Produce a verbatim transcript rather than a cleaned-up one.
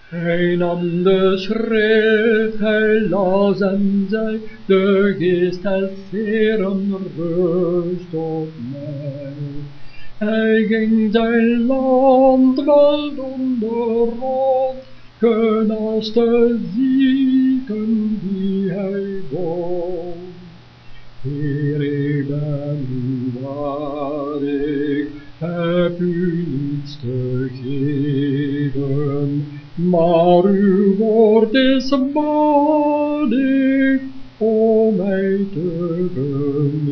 Hij nam de schrift, hij las en zei, de geest des Heeren rust op mij. Hij ging zijn land wel onderrond, genas de zieken die hij won. Heer, ik ben u waar, ik heb u niets te geven, maar uw woord is waardig om mij te genezen.